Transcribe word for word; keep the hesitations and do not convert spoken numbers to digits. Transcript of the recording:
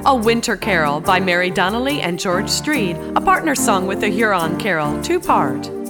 A Winter Carol by Mary Donnelly and George Streed, a partner song with the Huron Carol, two-part.